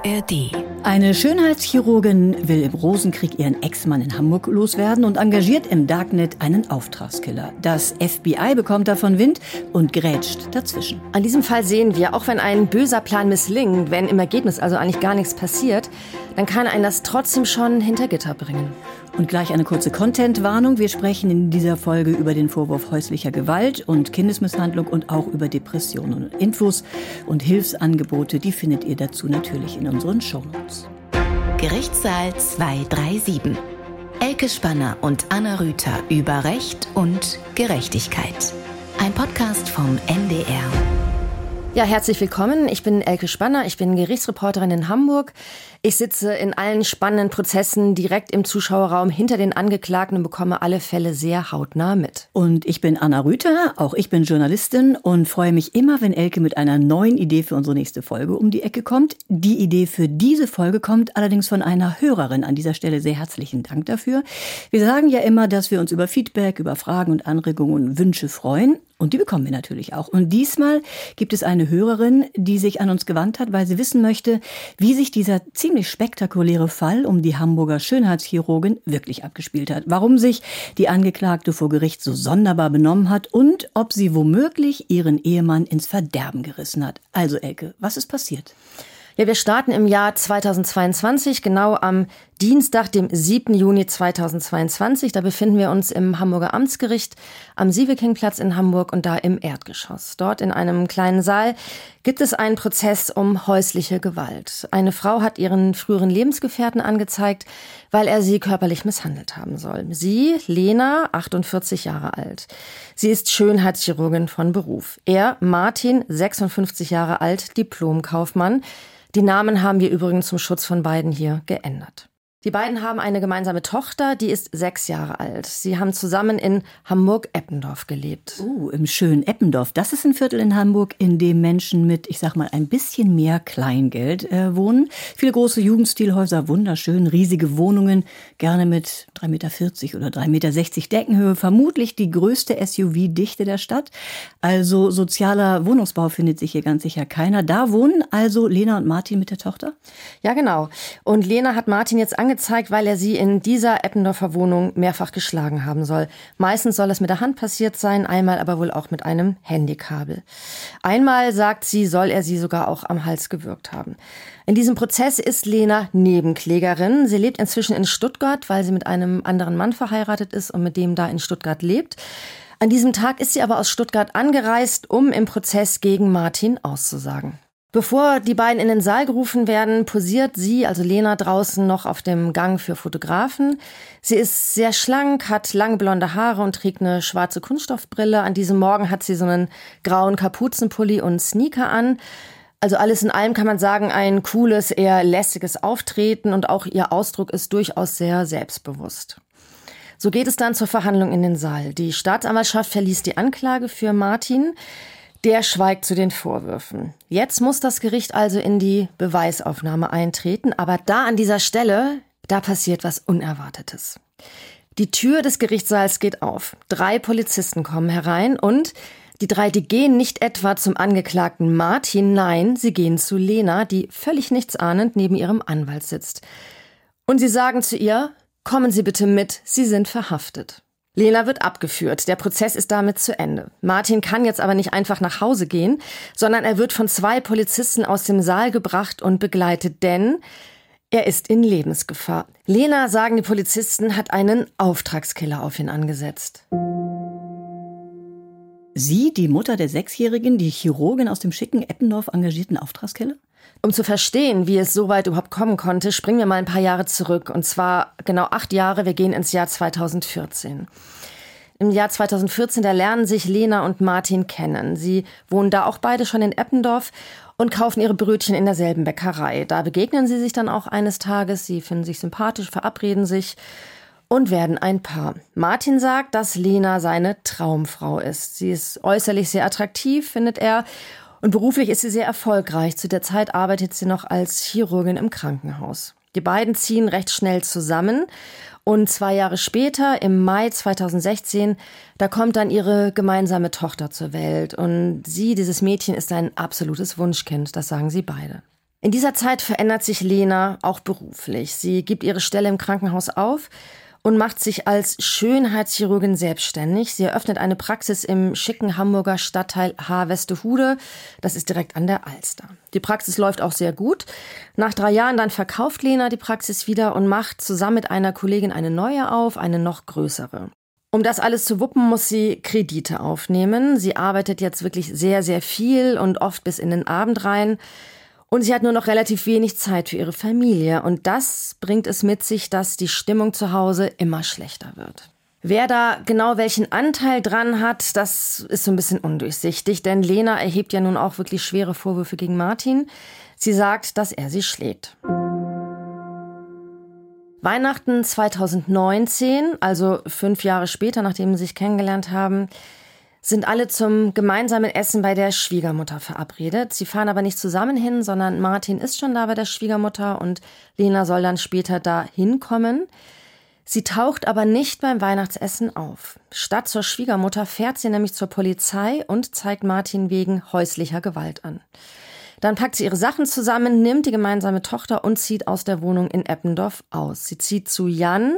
ARD. Eine Schönheitschirurgin will im Rosenkrieg ihren Ex-Mann in Hamburg loswerden und engagiert im Darknet einen Auftragskiller. Das FBI bekommt davon Wind und grätscht dazwischen. An diesem Fall sehen wir, auch wenn ein böser Plan misslingt, wenn im Ergebnis also eigentlich gar nichts passiert, dann kann einen das trotzdem schon hinter Gitter bringen. Und gleich eine kurze Content-Warnung. Wir sprechen in dieser Folge über den Vorwurf häuslicher Gewalt und Kindesmisshandlung und auch über Depressionen. Und Infos und Hilfsangebote, die findet ihr dazu natürlich in unseren Shownotes. Gerichtssaal 237. Elke Spanner und Anna Rüther über Recht und Gerechtigkeit. Ein Podcast vom NDR. Ja, herzlich willkommen. Ich bin Elke Spanner, ich bin Gerichtsreporterin in Hamburg. Ich sitze in allen spannenden Prozessen direkt im Zuschauerraum hinter den Angeklagten und bekomme alle Fälle sehr hautnah mit. Und ich bin Anna Rüther, auch ich bin Journalistin und freue mich immer, wenn Elke mit einer neuen Idee für unsere nächste Folge um die Ecke kommt. Die Idee für diese Folge kommt allerdings von einer Hörerin. An dieser Stelle sehr herzlichen Dank dafür. Wir sagen ja immer, dass wir uns über Feedback, über Fragen und Anregungen und Wünsche freuen. Und die bekommen wir natürlich auch. Und diesmal gibt es eine Hörerin, die sich an uns gewandt hat, weil sie wissen möchte, wie sich dieser ziemlich spektakuläre Fall um die Hamburger Schönheitschirurgin wirklich abgespielt hat. Warum sich die Angeklagte vor Gericht so sonderbar benommen hat und ob sie womöglich ihren Ehemann ins Verderben gerissen hat. Also Elke, was ist passiert? Ja, wir starten im Jahr 2022, genau am Dienstag, dem 7. Juni 2022. Da befinden wir uns im Hamburger Amtsgericht am Sievekingplatz in Hamburg und da im Erdgeschoss. Dort in einem kleinen Saal gibt es einen Prozess um häusliche Gewalt. Eine Frau hat ihren früheren Lebensgefährten angezeigt, weil er sie körperlich misshandelt haben soll. Sie, Lena, 48 Jahre alt. Sie ist Schönheitschirurgin von Beruf. Er, Martin, 56 Jahre alt, Diplomkaufmann. Die Namen haben wir übrigens zum Schutz von beiden hier geändert. Die beiden haben eine gemeinsame Tochter, die ist 6 Jahre alt. Sie haben zusammen in Hamburg-Eppendorf gelebt. Im schönen Eppendorf. Das ist ein Viertel in Hamburg, in dem Menschen mit, ich sag mal, ein bisschen mehr Kleingeld wohnen. Viele große Jugendstilhäuser, wunderschön, riesige Wohnungen, gerne mit 3,40 Meter oder 3,60 Meter Deckenhöhe. Vermutlich die größte SUV-Dichte der Stadt. Also sozialer Wohnungsbau findet sich hier ganz sicher keiner. Da wohnen also Lena und Martin mit der Tochter? Ja, genau. Und Lena hat Martin jetzt angezeigt, weil er sie in dieser Eppendorfer Wohnung mehrfach geschlagen haben soll. Meistens soll es mit der Hand passiert sein, einmal aber wohl auch mit einem Handykabel. Einmal, sagt sie, soll er sie sogar auch am Hals gewürgt haben. In diesem Prozess ist Lena Nebenklägerin. Sie lebt inzwischen in Stuttgart, weil sie mit einem anderen Mann verheiratet ist und mit dem da in Stuttgart lebt. An diesem Tag ist sie aber aus Stuttgart angereist, um im Prozess gegen Martin auszusagen. Bevor die beiden in den Saal gerufen werden, posiert sie, also Lena, draußen noch auf dem Gang für Fotografen. Sie ist sehr schlank, hat lange blonde Haare und trägt eine schwarze Kunststoffbrille. An diesem Morgen hat sie so einen grauen Kapuzenpulli und Sneaker an. Also alles in allem kann man sagen, ein cooles, eher lässiges Auftreten und auch ihr Ausdruck ist durchaus sehr selbstbewusst. So geht es dann zur Verhandlung in den Saal. Die Staatsanwaltschaft verließ die Anklage für Martin. Der schweigt zu den Vorwürfen. Jetzt muss das Gericht also in die Beweisaufnahme eintreten, aber da an dieser Stelle, da passiert was Unerwartetes. Die Tür des Gerichtssaals geht auf. 3 Polizisten kommen herein und die 3, die gehen nicht etwa zum Angeklagten Martin, nein, sie gehen zu Lena, die völlig nichtsahnend neben ihrem Anwalt sitzt. Und sie sagen zu ihr, kommen Sie bitte mit, Sie sind verhaftet. Lena wird abgeführt. Der Prozess ist damit zu Ende. Martin kann jetzt aber nicht einfach nach Hause gehen, sondern er wird von 2 Polizisten aus dem Saal gebracht und begleitet, denn er ist in Lebensgefahr. Lena, sagen die Polizisten, hat einen Auftragskiller auf ihn angesetzt. Sie, die Mutter der 6-Jährigen, die Chirurgin aus dem schicken Eppendorf, engagierten Auftragskiller? Um zu verstehen, wie es so weit überhaupt kommen konnte, springen wir mal ein paar Jahre zurück. Und zwar genau 8 Jahre, wir gehen ins Jahr 2014. Im Jahr 2014, da lernen sich Lena und Martin kennen. Sie wohnen da auch beide schon in Eppendorf und kaufen ihre Brötchen in derselben Bäckerei. Da begegnen sie sich dann auch eines Tages, sie finden sich sympathisch, verabreden sich und werden ein Paar. Martin sagt, dass Lena seine Traumfrau ist. Sie ist äußerlich sehr attraktiv, findet er. Und beruflich ist sie sehr erfolgreich. Zu der Zeit arbeitet sie noch als Chirurgin im Krankenhaus. Die beiden ziehen recht schnell zusammen. Und 2 Jahre später, im Mai 2016, da kommt dann ihre gemeinsame Tochter zur Welt. Und sie, dieses Mädchen, ist ein absolutes Wunschkind. Das sagen sie beide. In dieser Zeit verändert sich Lena auch beruflich. Sie gibt ihre Stelle im Krankenhaus auf und macht sich als Schönheitschirurgin selbstständig. Sie eröffnet eine Praxis im schicken Hamburger Stadtteil Haarwestehude. Das ist direkt an der Alster. Die Praxis läuft auch sehr gut. Nach 3 Jahren dann verkauft Lena die Praxis wieder und macht zusammen mit einer Kollegin eine neue auf, eine noch größere. Um das alles zu wuppen, muss sie Kredite aufnehmen. Sie arbeitet jetzt wirklich sehr, sehr viel und oft bis in den Abend rein. Und sie hat nur noch relativ wenig Zeit für ihre Familie. Und das bringt es mit sich, dass die Stimmung zu Hause immer schlechter wird. Wer da genau welchen Anteil dran hat, das ist so ein bisschen undurchsichtig. Denn Lena erhebt ja nun auch wirklich schwere Vorwürfe gegen Martin. Sie sagt, dass er sie schlägt. Weihnachten 2019, also 5 Jahre später, nachdem sie sich kennengelernt haben, sind alle zum gemeinsamen Essen bei der Schwiegermutter verabredet. Sie fahren aber nicht zusammen hin, sondern Martin ist schon da bei der Schwiegermutter und Lena soll dann später da hinkommen. Sie taucht aber nicht beim Weihnachtsessen auf. Statt zur Schwiegermutter fährt sie nämlich zur Polizei und zeigt Martin wegen häuslicher Gewalt an. Dann packt sie ihre Sachen zusammen, nimmt die gemeinsame Tochter und zieht aus der Wohnung in Eppendorf aus. Sie zieht zu Jan.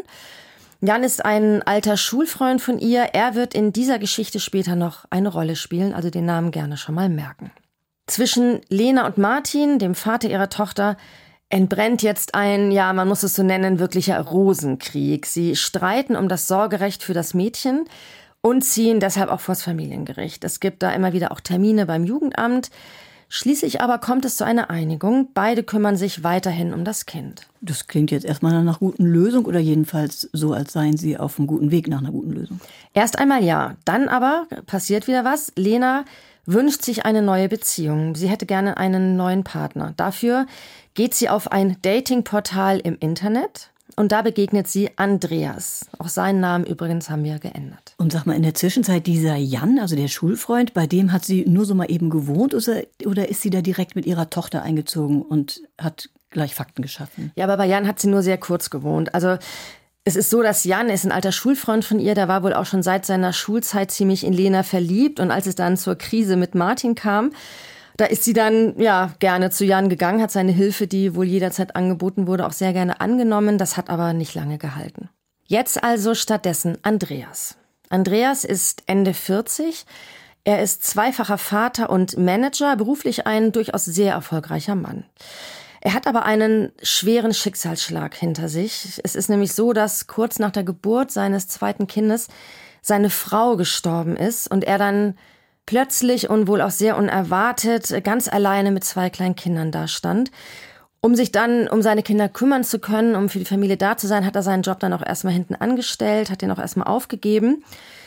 Jan ist ein alter Schulfreund von ihr. Er wird in dieser Geschichte später noch eine Rolle spielen, also den Namen gerne schon mal merken. Zwischen Lena und Martin, dem Vater ihrer Tochter, entbrennt jetzt ein, ja, man muss es so nennen, wirklicher Rosenkrieg. Sie streiten um das Sorgerecht für das Mädchen und ziehen deshalb auch vors Familiengericht. Es gibt da immer wieder auch Termine beim Jugendamt. Schließlich aber kommt es zu einer Einigung. Beide kümmern sich weiterhin um das Kind. Das klingt jetzt erstmal nach einer guten Lösung oder jedenfalls so, als seien Sie auf einem guten Weg nach einer guten Lösung. Erst einmal ja. Dann aber passiert wieder was. Lena wünscht sich eine neue Beziehung. Sie hätte gerne einen neuen Partner. Dafür geht sie auf ein Datingportal im Internet. Und da begegnet sie Andreas. Auch seinen Namen übrigens haben wir geändert. Und sag mal, in der Zwischenzeit dieser Jan, also der Schulfreund, bei dem hat sie nur so mal eben gewohnt oder ist sie da direkt mit ihrer Tochter eingezogen und hat gleich Fakten geschaffen? Ja, aber bei Jan hat sie nur sehr kurz gewohnt. Also es ist so, dass Jan ist ein alter Schulfreund von ihr, der war wohl auch schon seit seiner Schulzeit ziemlich in Lena verliebt. Und als es dann zur Krise mit Martin kam, da ist sie dann gerne zu Jan gegangen, hat seine Hilfe, die wohl jederzeit angeboten wurde, auch sehr gerne angenommen. Das hat aber nicht lange gehalten. Jetzt also stattdessen Andreas. Andreas ist Ende 40. Er ist zweifacher Vater und Manager, beruflich ein durchaus sehr erfolgreicher Mann. Er hat aber einen schweren Schicksalsschlag hinter sich. Es ist nämlich so, dass kurz nach der Geburt seines zweiten Kindes seine Frau gestorben ist und er dann plötzlich und wohl auch sehr unerwartet ganz alleine mit 2 kleinen Kindern dastand. Um sich dann um seine Kinder kümmern zu können, um für die Familie da zu sein, hat er seinen Job dann auch erstmal hinten angestellt, hat den auch erstmal aufgegeben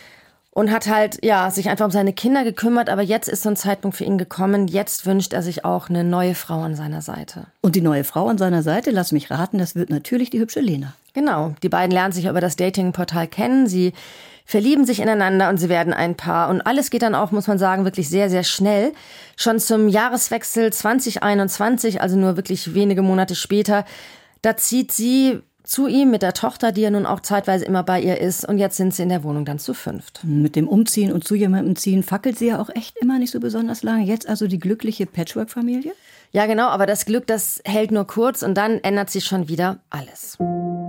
und hat halt, sich einfach um seine Kinder gekümmert. Aber jetzt ist so ein Zeitpunkt für ihn gekommen. Jetzt wünscht er sich auch eine neue Frau an seiner Seite. Und die neue Frau an seiner Seite, lass mich raten, das wird natürlich die hübsche Lena. Genau, die beiden lernen sich über das Datingportal kennen. Sie verlieben sich ineinander und sie werden ein Paar. Und alles geht dann auch, muss man sagen, wirklich sehr, sehr schnell. Schon zum Jahreswechsel 2021, also nur wirklich wenige Monate später, da zieht sie zu ihm mit der Tochter, die ja nun auch zeitweise immer bei ihr ist. Und jetzt sind sie in der Wohnung dann zu 5. Mit dem Umziehen und zu jemandem ziehen fackelt sie ja auch echt immer nicht so besonders lange. Jetzt also die glückliche Patchwork-Familie? Ja, genau, aber das Glück, das hält nur kurz und dann ändert sich schon wieder alles.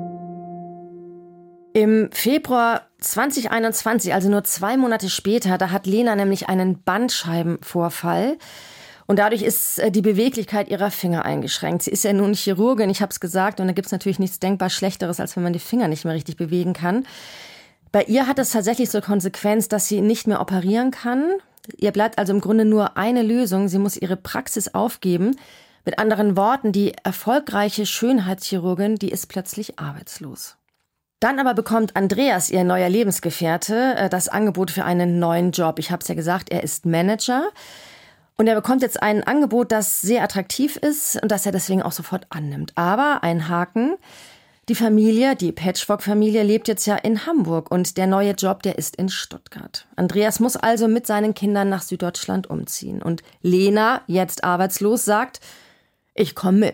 Im Februar 2021, also nur 2 Monate später, da hat Lena nämlich einen Bandscheibenvorfall. Und dadurch ist die Beweglichkeit ihrer Finger eingeschränkt. Sie ist ja nun Chirurgin, ich habe es gesagt, und da gibt es natürlich nichts denkbar Schlechteres, als wenn man die Finger nicht mehr richtig bewegen kann. Bei ihr hat es tatsächlich zur Konsequenz, dass sie nicht mehr operieren kann. Ihr bleibt also im Grunde nur eine Lösung. Sie muss ihre Praxis aufgeben. Mit anderen Worten, die erfolgreiche Schönheitschirurgin, die ist plötzlich arbeitslos. Dann aber bekommt Andreas, ihr neuer Lebensgefährte, das Angebot für einen neuen Job. Ich habe es ja gesagt, er ist Manager. Und er bekommt jetzt ein Angebot, das sehr attraktiv ist und das er deswegen auch sofort annimmt. Aber ein Haken, die Familie, die Patchwork-Familie, lebt jetzt ja in Hamburg und der neue Job, der ist in Stuttgart. Andreas muss also mit seinen Kindern nach Süddeutschland umziehen. Und Lena, jetzt arbeitslos, sagt, ich komme mit.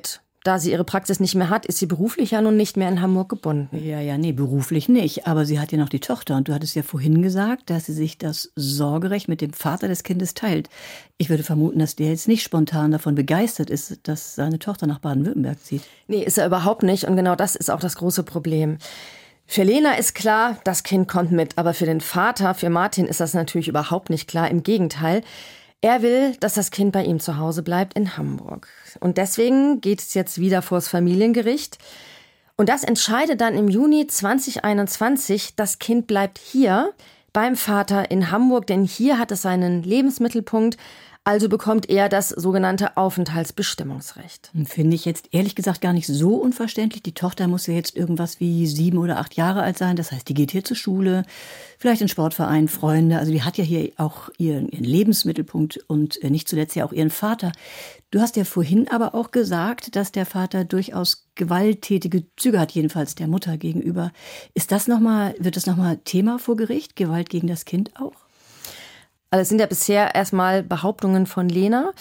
da sie ihre Praxis nicht mehr hat, ist sie beruflich ja nun nicht mehr in Hamburg gebunden. Nee, beruflich nicht. Aber sie hat ja noch die Tochter. Und du hattest ja vorhin gesagt, dass sie sich das Sorgerecht mit dem Vater des Kindes teilt. Ich würde vermuten, dass der jetzt nicht spontan davon begeistert ist, dass seine Tochter nach Baden-Württemberg zieht. Nee, ist er überhaupt nicht. Und genau das ist auch das große Problem. Für Lena ist klar, das Kind kommt mit. Aber für den Vater, für Martin, ist das natürlich überhaupt nicht klar. Im Gegenteil. Er will, dass das Kind bei ihm zu Hause bleibt in Hamburg. Und deswegen geht es jetzt wieder vors Familiengericht. Und das entscheidet dann im Juni 2021, das Kind bleibt hier beim Vater in Hamburg, denn hier hat es seinen Lebensmittelpunkt. Also bekommt er das sogenannte Aufenthaltsbestimmungsrecht. Finde ich jetzt ehrlich gesagt gar nicht so unverständlich. Die Tochter muss ja jetzt irgendwas wie 7 oder 8 Jahre alt sein. Das heißt, die geht hier zur Schule, vielleicht in Sportverein, Freunde. Also die hat ja hier auch ihren Lebensmittelpunkt und nicht zuletzt ja auch ihren Vater. Du hast ja vorhin aber auch gesagt, dass der Vater durchaus gewalttätige Züge hat, jedenfalls der Mutter gegenüber. Wird das nochmal Thema vor Gericht? Gewalt gegen das Kind auch? Also es sind ja bisher erstmal Behauptungen von Lena.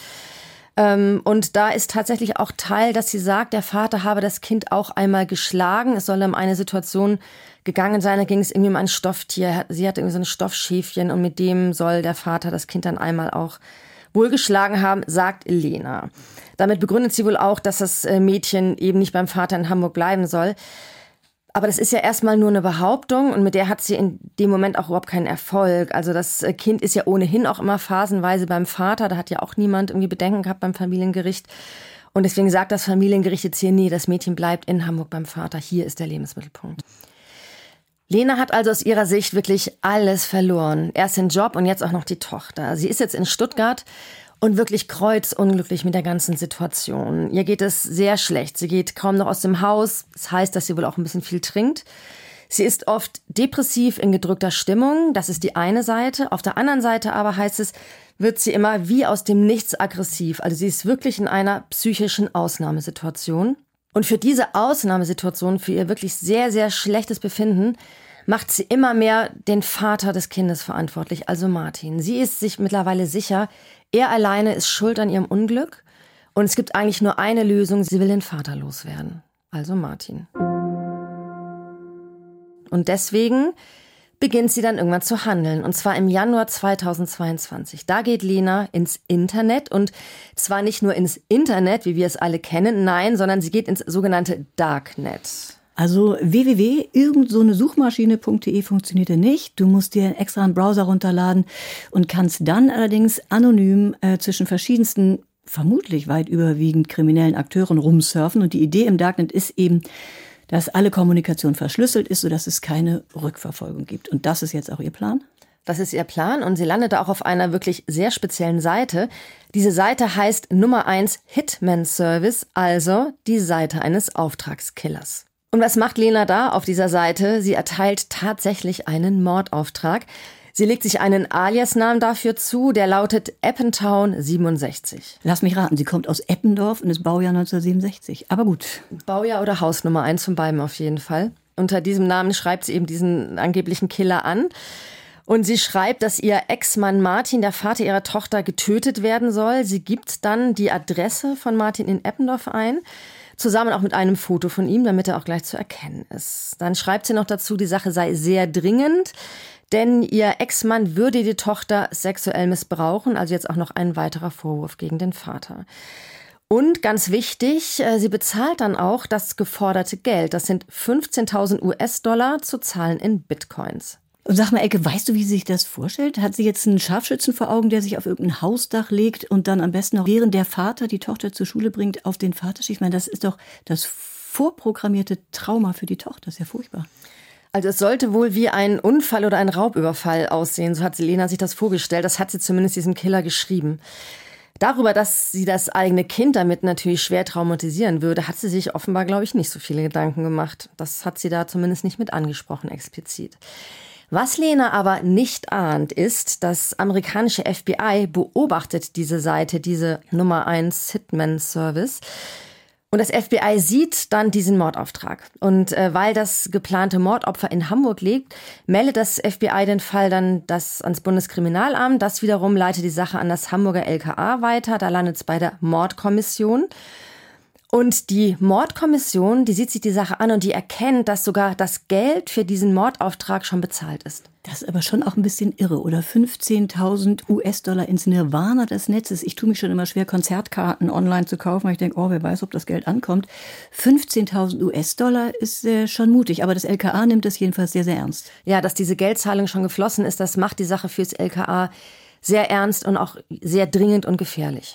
Und da ist tatsächlich auch Teil, dass sie sagt, der Vater habe das Kind auch einmal geschlagen. Es soll um eine Situation gegangen sein, da ging es irgendwie um ein Stofftier. Sie hatte irgendwie so ein Stoffschäfchen und mit dem soll der Vater das Kind dann einmal auch wohl geschlagen haben, sagt Lena. Damit begründet sie wohl auch, dass das Mädchen eben nicht beim Vater in Hamburg bleiben soll. Aber das ist ja erstmal nur eine Behauptung und mit der hat sie in dem Moment auch überhaupt keinen Erfolg. Also das Kind ist ja ohnehin auch immer phasenweise beim Vater. Da hat ja auch niemand irgendwie Bedenken gehabt beim Familiengericht. Und deswegen sagt das Familiengericht jetzt hier, nee, das Mädchen bleibt in Hamburg beim Vater. Hier ist der Lebensmittelpunkt. Lena hat also aus ihrer Sicht wirklich alles verloren. Erst den Job und jetzt auch noch die Tochter. Sie ist jetzt in Stuttgart und wirklich kreuzunglücklich mit der ganzen Situation. Ihr geht es sehr schlecht. Sie geht kaum noch aus dem Haus. Das heißt, dass sie wohl auch ein bisschen viel trinkt. Sie ist oft depressiv in gedrückter Stimmung. Das ist die eine Seite. Auf der anderen Seite aber heißt es, wird sie immer wie aus dem Nichts aggressiv. Also sie ist wirklich in einer psychischen Ausnahmesituation. Und für diese Ausnahmesituation, für ihr wirklich sehr, sehr schlechtes Befinden, macht sie immer mehr den Vater des Kindes verantwortlich, also Martin. Sie ist sich mittlerweile sicher, er alleine ist schuld an ihrem Unglück und es gibt eigentlich nur eine Lösung, sie will den Vater loswerden, also Martin. Und deswegen beginnt sie dann irgendwann zu handeln, und zwar im Januar 2022. Da geht Lena ins Internet, und zwar nicht nur ins Internet, wie wir es alle kennen, nein, sondern sie geht ins sogenannte Darknet. Also www, irgend so eine Suchmaschine.de funktioniert ja nicht. Du musst dir extra einen Browser runterladen und kannst dann allerdings anonym zwischen verschiedensten, vermutlich weit überwiegend kriminellen Akteuren rumsurfen. Und die Idee im Darknet ist eben, dass alle Kommunikation verschlüsselt ist, sodass es keine Rückverfolgung gibt. Und das ist jetzt auch ihr Plan? Das ist ihr Plan, und sie landete auch auf einer wirklich sehr speziellen Seite. Diese Seite heißt Nummer 1 Hitman Service, also die Seite eines Auftragskillers. Und was macht Lena da auf dieser Seite? Sie erteilt tatsächlich einen Mordauftrag. Sie legt sich einen Aliasnamen dafür zu, der lautet Eppentown 67. Lass mich raten, sie kommt aus Eppendorf und ist Baujahr 1967. Aber gut. Baujahr oder Hausnummer, eins von beiden auf jeden Fall. Unter diesem Namen schreibt sie eben diesen angeblichen Killer an. Und sie schreibt, dass ihr Ex-Mann Martin, der Vater ihrer Tochter, getötet werden soll. Sie gibt dann die Adresse von Martin in Eppendorf ein, zusammen auch mit einem Foto von ihm, damit er auch gleich zu erkennen ist. Dann schreibt sie noch dazu, die Sache sei sehr dringend, denn ihr Ex-Mann würde die Tochter sexuell missbrauchen, also jetzt auch noch ein weiterer Vorwurf gegen den Vater. Und ganz wichtig, sie bezahlt dann auch das geforderte Geld. Das sind 15.000 US-Dollar zu zahlen in Bitcoins. Und sag mal, Elke, weißt du, wie sie sich das vorstellt? Hat sie jetzt einen Scharfschützen vor Augen, der sich auf irgendein Hausdach legt und dann am besten noch, während der Vater die Tochter zur Schule bringt, auf den Vater schießt? Ich meine, das ist doch das vorprogrammierte Trauma für die Tochter. Das ist ja furchtbar. Also es sollte wohl wie ein Unfall oder ein Raubüberfall aussehen. So hat Lena sich das vorgestellt. Das hat sie zumindest diesem Killer geschrieben. Darüber, dass sie das eigene Kind damit natürlich schwer traumatisieren würde, hat sie sich offenbar, glaube ich, nicht so viele Gedanken gemacht. Das hat sie da zumindest nicht mit angesprochen, explizit. Was Lena aber nicht ahnt, ist, das amerikanische FBI beobachtet diese Seite, diese Nummer 1 Hitman Service. Und das FBI sieht dann diesen Mordauftrag. Und weil das geplante Mordopfer in Hamburg liegt, meldet das FBI den Fall dann ans Bundeskriminalamt. Das wiederum leitet die Sache an das Hamburger LKA weiter. Da landet es bei der Mordkommission. Und die Mordkommission, die sieht sich die Sache an und die erkennt, dass sogar das Geld für diesen Mordauftrag schon bezahlt ist. Das ist aber schon auch ein bisschen irre, oder? 15.000 US-Dollar ins Nirvana des Netzes. Ich tue mich schon immer schwer, Konzertkarten online zu kaufen, weil ich denke, wer weiß, ob das Geld ankommt. 15.000 US-Dollar ist schon mutig, aber das LKA nimmt das jedenfalls sehr, sehr ernst. Ja, dass diese Geldzahlung schon geflossen ist, das macht die Sache fürs LKA sehr ernst und auch sehr dringend und gefährlich.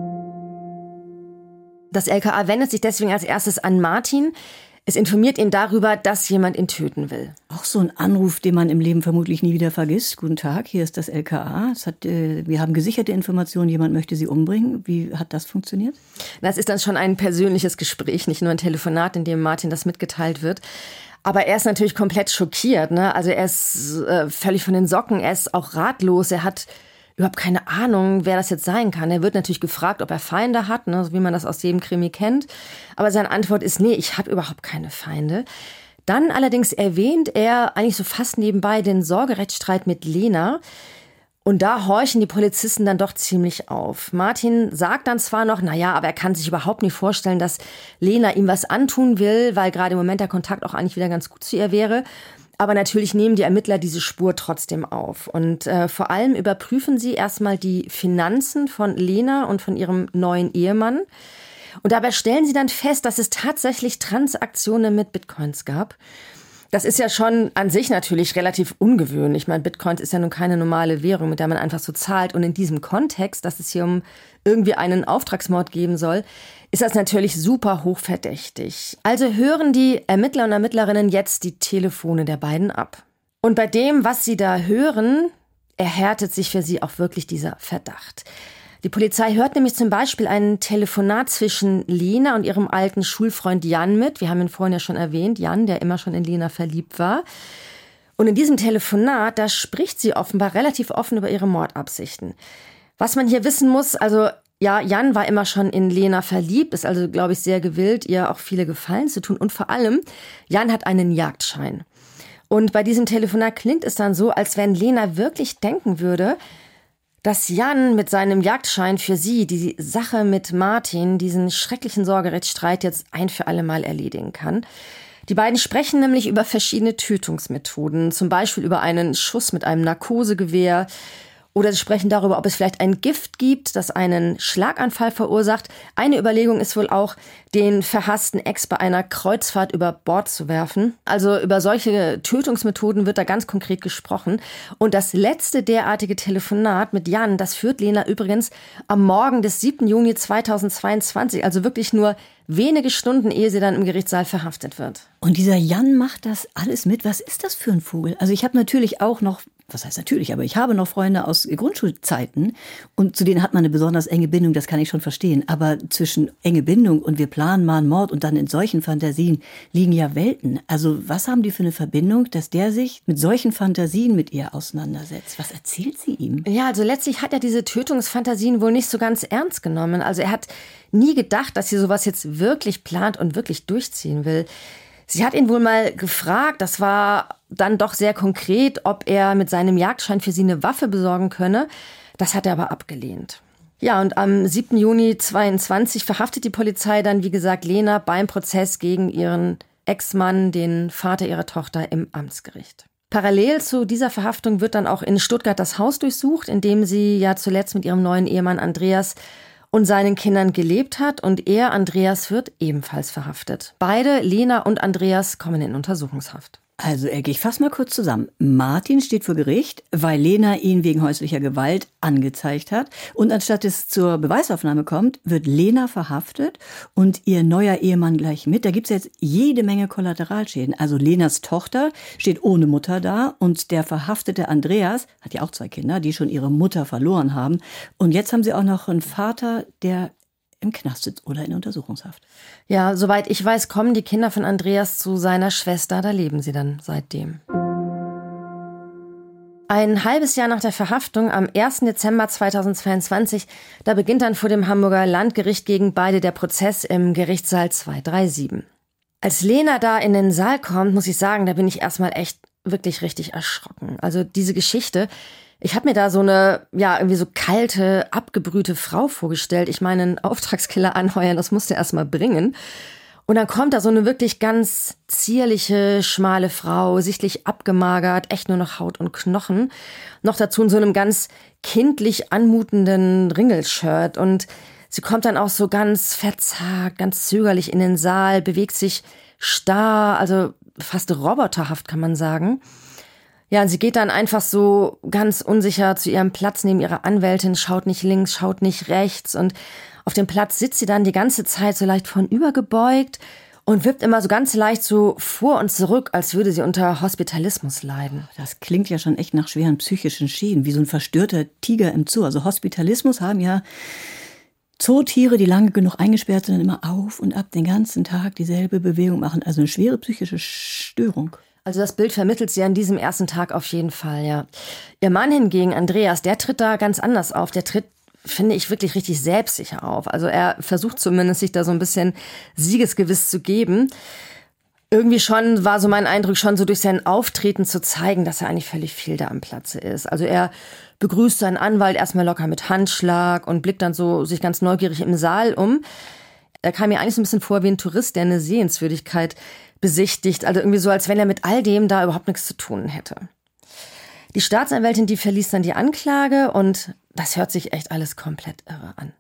Das LKA wendet sich deswegen als erstes an Martin. Es informiert ihn darüber, dass jemand ihn töten will. Auch so ein Anruf, den man im Leben vermutlich nie wieder vergisst. Guten Tag, hier ist das LKA. Wir haben gesicherte Informationen, jemand möchte Sie umbringen. Wie hat das funktioniert? Das ist dann schon ein persönliches Gespräch, nicht nur ein Telefonat, in dem Martin das mitgeteilt wird. Aber er ist natürlich komplett schockiert, ne? Also er ist völlig von den Socken, er ist auch ratlos, er hat überhaupt keine Ahnung, wer das jetzt sein kann. Er wird natürlich gefragt, ob er Feinde hat, ne, so wie man das aus jedem Krimi kennt. Aber seine Antwort ist, nee, ich habe überhaupt keine Feinde. Dann allerdings erwähnt er eigentlich so fast nebenbei den Sorgerechtsstreit mit Lena. Und da horchen die Polizisten dann doch ziemlich auf. Martin sagt dann zwar noch, aber er kann sich überhaupt nicht vorstellen, dass Lena ihm was antun will, weil gerade im Moment der Kontakt auch eigentlich wieder ganz gut zu ihr wäre. Aber natürlich nehmen die Ermittler diese Spur trotzdem auf. Und vor allem überprüfen sie erstmal die Finanzen von Lena und von ihrem neuen Ehemann. Und dabei stellen sie dann fest, dass es tatsächlich Transaktionen mit Bitcoins gab. Das ist ja schon an sich natürlich relativ ungewöhnlich. Ich meine, Bitcoins ist ja nun keine normale Währung, mit der man einfach so zahlt. Und in diesem Kontext, dass es hier um irgendwie einen Auftragsmord geben soll, ist das natürlich super hochverdächtig. Also hören die Ermittler und Ermittlerinnen jetzt die Telefone der beiden ab. Und bei dem, was sie da hören, erhärtet sich für sie auch wirklich dieser Verdacht. Die Polizei hört nämlich zum Beispiel ein Telefonat zwischen Lena und ihrem alten Schulfreund Jan mit. Wir haben ihn vorhin ja schon erwähnt, Jan, der immer schon in Lena verliebt war. Und in diesem Telefonat, da spricht sie offenbar relativ offen über ihre Mordabsichten. Was man hier wissen muss, also ja, Jan war immer schon in Lena verliebt, ist also, glaube ich, sehr gewillt, ihr auch viele Gefallen zu tun. Und vor allem, Jan hat einen Jagdschein. Und bei diesem Telefonat klingt es dann so, als wenn Lena wirklich denken würde, dass Jan mit seinem Jagdschein für sie die Sache mit Martin, diesen schrecklichen Sorgerechtsstreit, jetzt ein für alle Mal erledigen kann. Die beiden sprechen nämlich über verschiedene Tötungsmethoden, zum Beispiel über einen Schuss mit einem Narkosegewehr. Oder sie sprechen darüber, ob es vielleicht ein Gift gibt, das einen Schlaganfall verursacht. Eine Überlegung ist wohl auch, den verhassten Ex bei einer Kreuzfahrt über Bord zu werfen. Also über solche Tötungsmethoden wird da ganz konkret gesprochen. Und das letzte derartige Telefonat mit Jan, das führt Lena übrigens am Morgen des 7. Juni 2022, also wirklich nur wenige Stunden, ehe sie dann im Gerichtssaal verhaftet wird. Und dieser Jan macht das alles mit. Was ist das für ein Vogel? Also ich habe natürlich auch noch, was heißt natürlich, aber ich habe noch Freunde aus Grundschulzeiten und zu denen hat man eine besonders enge Bindung, das kann ich schon verstehen. Aber zwischen enge Bindung und wir planen mal einen Mord und dann in solchen Fantasien liegen ja Welten. Also was haben die für eine Verbindung, dass der sich mit solchen Fantasien mit ihr auseinandersetzt? Was erzählt sie ihm? Ja, also letztlich hat er diese Tötungsfantasien wohl nicht so ganz ernst genommen. Also er hat nie gedacht, dass sie sowas jetzt wirklich plant und wirklich durchziehen will. Sie hat ihn wohl mal gefragt, das war dann doch sehr konkret, ob er mit seinem Jagdschein für sie eine Waffe besorgen könne. Das hat er aber abgelehnt. Ja, und am 7. Juni 2022 verhaftet die Polizei dann, wie gesagt, Lena beim Prozess gegen ihren Ex-Mann, den Vater ihrer Tochter, im Amtsgericht. Parallel zu dieser Verhaftung wird dann auch in Stuttgart das Haus durchsucht, in dem sie ja zuletzt mit ihrem neuen Ehemann Andreas und seinen Kindern gelebt hat. Und er, Andreas, wird ebenfalls verhaftet. Beide, Lena und Andreas, kommen in Untersuchungshaft. Also Elke, ich fasse mal kurz zusammen. Martin steht vor Gericht, weil Lena ihn wegen häuslicher Gewalt angezeigt hat. Und anstatt es zur Beweisaufnahme kommt, wird Lena verhaftet und ihr neuer Ehemann gleich mit. Da gibt's jetzt jede Menge Kollateralschäden. Also Lenas Tochter steht ohne Mutter da und der verhaftete Andreas hat ja auch 2 Kinder, die schon ihre Mutter verloren haben. Und jetzt haben sie auch noch einen Vater, der im Knast sitzt oder in Untersuchungshaft. Ja, soweit ich weiß, kommen die Kinder von Andreas zu seiner Schwester, da leben sie dann seitdem. Ein halbes Jahr nach der Verhaftung, am 1. Dezember 2022, da beginnt dann vor dem Hamburger Landgericht gegen beide der Prozess im Gerichtssaal 237. Als Lena da in den Saal kommt, muss ich sagen, da bin ich erstmal echt wirklich richtig erschrocken. Also diese Geschichte Ich habe mir da so eine, irgendwie so kalte, abgebrühte Frau vorgestellt. Ich meine, einen Auftragskiller anheuern, das musste er erst mal bringen. Und dann kommt da so eine wirklich ganz zierliche, schmale Frau, sichtlich abgemagert, echt nur noch Haut und Knochen. Noch dazu in so einem ganz kindlich anmutenden Ringelshirt. Und sie kommt dann auch so ganz verzagt, ganz zögerlich in den Saal, bewegt sich starr, also fast roboterhaft, kann man sagen. Ja, und sie geht dann einfach so ganz unsicher zu ihrem Platz neben ihrer Anwältin, schaut nicht links, schaut nicht rechts. Und auf dem Platz sitzt sie dann die ganze Zeit so leicht vornübergebeugt und wippt immer so ganz leicht so vor und zurück, als würde sie unter Hospitalismus leiden. Das klingt ja schon echt nach schweren psychischen Schäden, wie so ein verstörter Tiger im Zoo. Also Hospitalismus haben ja Zootiere, die lange genug eingesperrt sind, immer auf und ab den ganzen Tag dieselbe Bewegung machen. Also eine schwere psychische Störung. Also das Bild vermittelt sie an diesem ersten Tag auf jeden Fall, ja. Ihr Mann hingegen, Andreas, der tritt da ganz anders auf. Der tritt, finde ich, wirklich richtig selbstsicher auf. Also er versucht zumindest, sich da so ein bisschen siegesgewiss zu geben. Irgendwie schon war so mein Eindruck, schon so durch sein Auftreten zu zeigen, dass er eigentlich völlig fehl da am Platze ist. Also er begrüßt seinen Anwalt erstmal locker mit Handschlag und blickt dann so sich ganz neugierig im Saal um. Er kam mir eigentlich so ein bisschen vor wie ein Tourist, der eine Sehenswürdigkeit besichtigt. Also irgendwie so, als wenn er mit all dem da überhaupt nichts zu tun hätte. Die Staatsanwältin, die verließ dann die Anklage und das hört sich echt alles komplett irre an.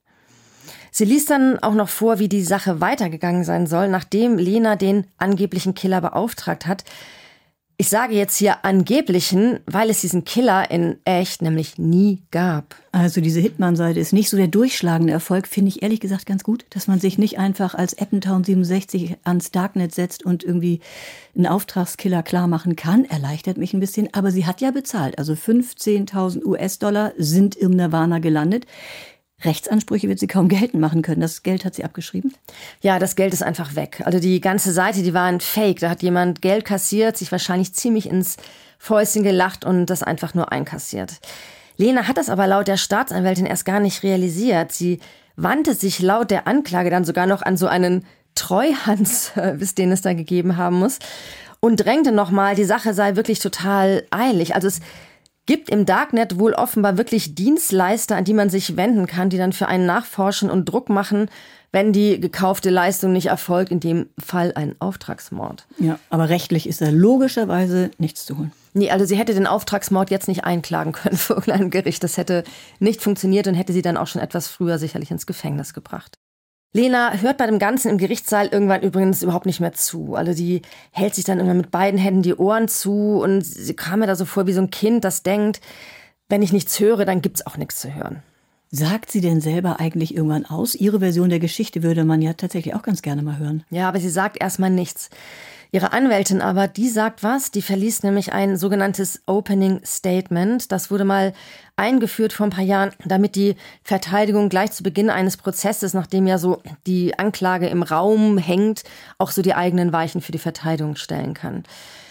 Sie liest dann auch noch vor, wie die Sache weitergegangen sein soll, nachdem Lena den angeblichen Killer beauftragt hat. Ich sage jetzt hier angeblichen, weil es diesen Killer in echt nämlich nie gab. Also diese Hitman-Seite ist nicht so der durchschlagende Erfolg, finde ich ehrlich gesagt ganz gut, dass man sich nicht einfach als Eppentown 67 ans Darknet setzt und irgendwie einen Auftragskiller klar machen kann. Erleichtert mich ein bisschen, aber sie hat ja bezahlt. Also 15.000 US-Dollar sind im Nirvana gelandet. Rechtsansprüche wird sie kaum geltend machen können. Das Geld hat sie abgeschrieben? Ja, das Geld ist einfach weg. Also die ganze Seite, die war ein Fake. Da hat jemand Geld kassiert, sich wahrscheinlich ziemlich ins Fäustchen gelacht und das einfach nur einkassiert. Lena hat das aber laut der Staatsanwältin erst gar nicht realisiert. Sie wandte sich laut der Anklage dann sogar noch an so einen Treuhandservice, den es da gegeben haben muss, und drängte nochmal, die Sache sei wirklich total eilig. Also es gibt im Darknet wohl offenbar wirklich Dienstleister, an die man sich wenden kann, die dann für einen nachforschen und Druck machen, wenn die gekaufte Leistung nicht erfolgt, in dem Fall ein Auftragsmord. Ja, aber rechtlich ist da logischerweise nichts zu holen. Nee, also sie hätte den Auftragsmord jetzt nicht einklagen können vor irgendeinem Gericht. Das hätte nicht funktioniert und hätte sie dann auch schon etwas früher sicherlich ins Gefängnis gebracht. Lena hört bei dem Ganzen im Gerichtssaal irgendwann übrigens überhaupt nicht mehr zu. Also die hält sich dann immer mit beiden Händen die Ohren zu und sie kam mir da so vor wie so ein Kind, das denkt, wenn ich nichts höre, dann gibt's auch nichts zu hören. Sagt sie denn selber eigentlich irgendwann aus? Ihre Version der Geschichte würde man ja tatsächlich auch ganz gerne mal hören. Ja, aber sie sagt erstmal nichts. Ihre Anwältin aber, die sagt was, die verliest nämlich ein sogenanntes Opening Statement. Das wurde mal eingeführt vor ein paar Jahren, damit die Verteidigung gleich zu Beginn eines Prozesses, nachdem ja so die Anklage im Raum hängt, auch so die eigenen Weichen für die Verteidigung stellen kann.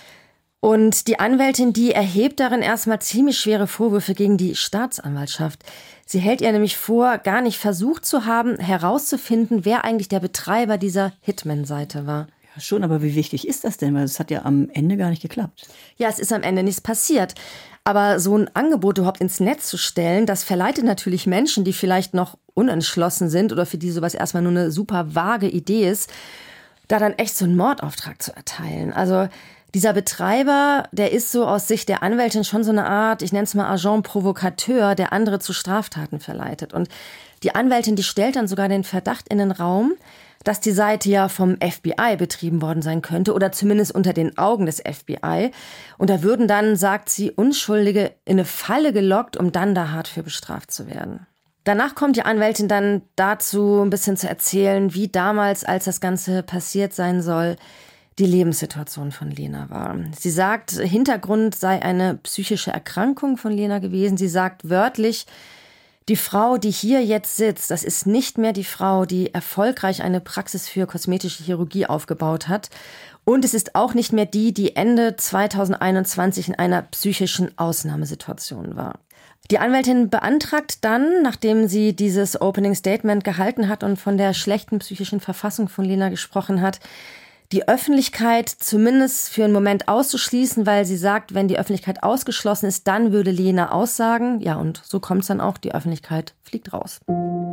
Und die Anwältin, die erhebt darin erstmal ziemlich schwere Vorwürfe gegen die Staatsanwaltschaft. Sie hält ihr nämlich vor, gar nicht versucht zu haben, herauszufinden, wer eigentlich der Betreiber dieser Hitman-Seite war. Ja, schon, aber wie wichtig ist das denn? Weil es hat ja am Ende gar nicht geklappt. Ja, es ist am Ende nichts passiert. Aber so ein Angebot überhaupt ins Netz zu stellen, das verleitet natürlich Menschen, die vielleicht noch unentschlossen sind oder für die sowas erstmal nur eine super vage Idee ist, da dann echt so einen Mordauftrag zu erteilen. Also dieser Betreiber, der ist so aus Sicht der Anwältin schon so eine Art, ich nenne es mal Agent Provocateur, der andere zu Straftaten verleitet. Und die Anwältin, die stellt dann sogar den Verdacht in den Raum, dass die Seite ja vom FBI betrieben worden sein könnte oder zumindest unter den Augen des FBI. Und da würden dann, sagt sie, Unschuldige in eine Falle gelockt, um dann da hart für bestraft zu werden. Danach kommt die Anwältin dann dazu, ein bisschen zu erzählen, wie damals, als das Ganze passiert sein soll, die Lebenssituation von Lena war. Sie sagt, Hintergrund sei eine psychische Erkrankung von Lena gewesen. Sie sagt wörtlich, die Frau, die hier jetzt sitzt, das ist nicht mehr die Frau, die erfolgreich eine Praxis für kosmetische Chirurgie aufgebaut hat. Und es ist auch nicht mehr die, die Ende 2021 in einer psychischen Ausnahmesituation war. Die Anwältin beantragt dann, nachdem sie dieses Opening Statement gehalten hat und von der schlechten psychischen Verfassung von Lena gesprochen hat, die Öffentlichkeit zumindest für einen Moment auszuschließen, weil sie sagt, wenn die Öffentlichkeit ausgeschlossen ist, dann würde Lena aussagen. Ja, und so kommt es dann auch, die Öffentlichkeit fliegt raus.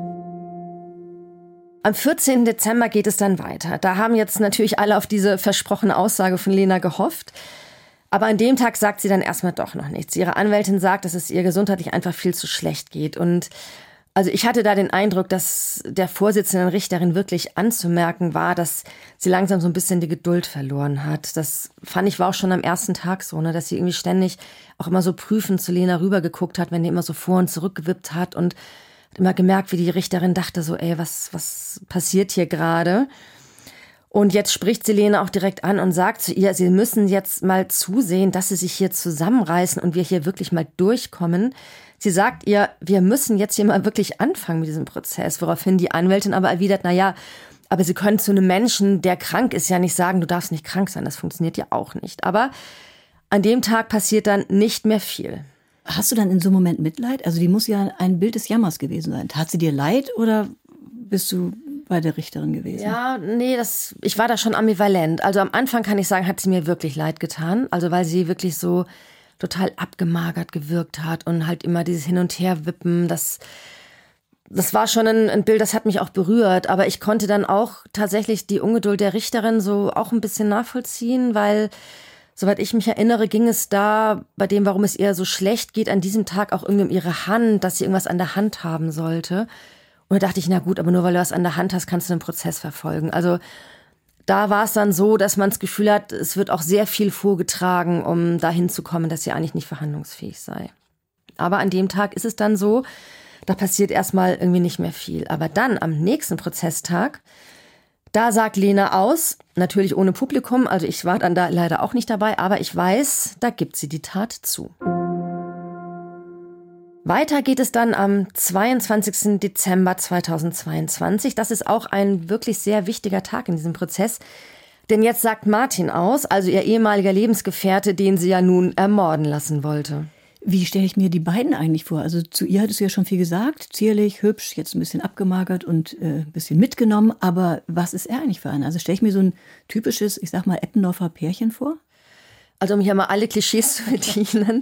Am 14. Dezember geht es dann weiter. Da haben jetzt natürlich alle auf diese versprochene Aussage von Lena gehofft. Aber an dem Tag sagt sie dann erstmal doch noch nichts. Ihre Anwältin sagt, dass es ihr gesundheitlich einfach viel zu schlecht geht. Und also ich hatte da den Eindruck, dass der Vorsitzenden Richterin wirklich anzumerken war, dass sie langsam so ein bisschen die Geduld verloren hat. Das fand ich war auch schon am ersten Tag so, ne, dass sie irgendwie ständig auch immer so prüfend zu Lena rübergeguckt hat, wenn die immer so vor und zurück gewippt hat und hat immer gemerkt, wie die Richterin dachte so, ey, was passiert hier gerade? Und jetzt spricht sie Lena auch direkt an und sagt zu ihr, sie müssen jetzt mal zusehen, dass sie sich hier zusammenreißen und wir hier wirklich mal durchkommen. Sie sagt ihr, wir müssen jetzt hier mal wirklich anfangen mit diesem Prozess, woraufhin die Anwältin aber erwidert, aber Sie können zu einem Menschen, der krank ist, ja nicht sagen, du darfst nicht krank sein, das funktioniert ja auch nicht. Aber an dem Tag passiert dann nicht mehr viel. Hast du dann in so einem Moment Mitleid? Also die muss ja ein Bild des Jammers gewesen sein. Tat sie dir leid oder bist du bei der Richterin gewesen? Ja, nee, ich war da schon ambivalent. Also am Anfang kann ich sagen, hat sie mir wirklich leid getan. Also weil sie wirklich so total abgemagert gewirkt hat und halt immer dieses Hin- und Herwippen, das war schon ein Bild, das hat mich auch berührt. Aber ich konnte dann auch tatsächlich die Ungeduld der Richterin so auch ein bisschen nachvollziehen, weil, soweit ich mich erinnere, ging es da bei dem, warum es ihr so schlecht geht, an diesem Tag auch irgendwie um ihre Hand, dass sie irgendwas an der Hand haben sollte. Und da dachte ich, na gut, aber nur weil du was an der Hand hast, kannst du den Prozess verfolgen. Also da war es dann so, dass man das Gefühl hat, es wird auch sehr viel vorgetragen, um dahin zu kommen, dass sie eigentlich nicht verhandlungsfähig sei. Aber an dem Tag ist es dann so, da passiert erstmal irgendwie nicht mehr viel. Aber dann am nächsten Prozesstag, da sagt Lena aus, natürlich ohne Publikum, also ich war dann da leider auch nicht dabei, aber ich weiß, da gibt sie die Tat zu. Weiter geht es dann am 22. Dezember 2022. Das ist auch ein wirklich sehr wichtiger Tag in diesem Prozess. Denn jetzt sagt Martin aus, also ihr ehemaliger Lebensgefährte, den sie ja nun ermorden lassen wollte. Wie stelle ich mir die beiden eigentlich vor? Also zu ihr hattest du ja schon viel gesagt. Zierlich, hübsch, jetzt ein bisschen abgemagert und ein bisschen mitgenommen. Aber was ist er eigentlich für einer? Also stelle ich mir so ein typisches, ich sag mal, Eppendorfer Pärchen vor? Also um hier mal alle Klischees zu bedienen,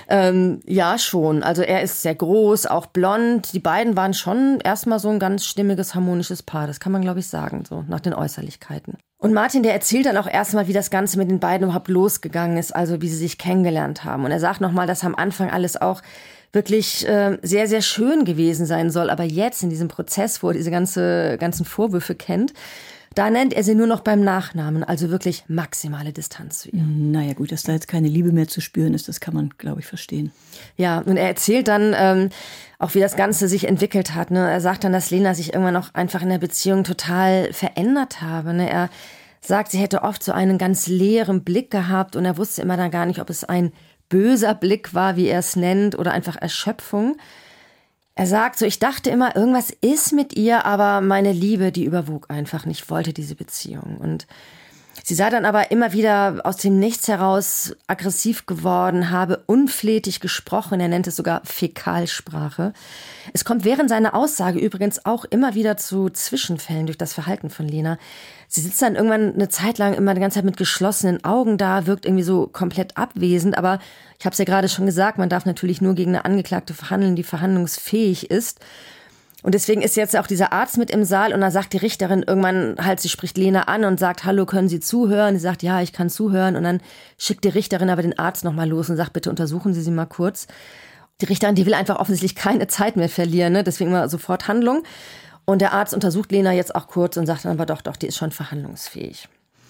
ja schon. Also er ist sehr groß, auch blond. Die beiden waren schon erstmal so ein ganz stimmiges, harmonisches Paar. Das kann man, glaube ich, sagen, so nach den Äußerlichkeiten. Und Martin, der erzählt dann auch erstmal, wie das Ganze mit den beiden überhaupt losgegangen ist, also wie sie sich kennengelernt haben. Und er sagt nochmal, dass am Anfang alles auch wirklich sehr, sehr schön gewesen sein soll. Aber jetzt in diesem Prozess, wo er diese ganzen Vorwürfe kennt, da nennt er sie nur noch beim Nachnamen, also wirklich maximale Distanz zu ihr. Naja gut, dass da jetzt keine Liebe mehr zu spüren ist, das kann man, glaube ich, verstehen. Ja, und er erzählt dann auch, wie das Ganze sich entwickelt hat. Ne? Er sagt dann, dass Lena sich irgendwann auch einfach in der Beziehung total verändert habe. Ne? Er sagt, sie hätte oft so einen ganz leeren Blick gehabt und er wusste immer dann gar nicht, ob es ein böser Blick war, wie er es nennt, oder einfach Erschöpfung. Er sagt so, ich dachte immer, irgendwas ist mit ihr, aber meine Liebe, die überwog einfach nicht, wollte diese Beziehung. Und sie sei dann aber immer wieder aus dem Nichts heraus aggressiv geworden, habe unflätig gesprochen, er nennt es sogar Fäkalsprache. Es kommt während seiner Aussage übrigens auch immer wieder zu Zwischenfällen durch das Verhalten von Lena. Sie sitzt dann irgendwann eine Zeit lang immer die ganze Zeit mit geschlossenen Augen da, wirkt irgendwie so komplett abwesend. Aber ich habe es ja gerade schon gesagt, man darf natürlich nur gegen eine Angeklagte verhandeln, die verhandlungsfähig ist. Und deswegen ist jetzt auch dieser Arzt mit im Saal und da sagt die Richterin irgendwann halt, sie spricht Lena an und sagt, hallo, können Sie zuhören? Sie sagt, ja, ich kann zuhören. Und dann schickt die Richterin aber den Arzt nochmal los und sagt, bitte untersuchen Sie sie mal kurz. Die Richterin, die will einfach offensichtlich keine Zeit mehr verlieren, ne? Deswegen immer sofort Handlung. Und der Arzt untersucht Lena jetzt auch kurz und sagt dann aber doch, die ist schon verhandlungsfähig.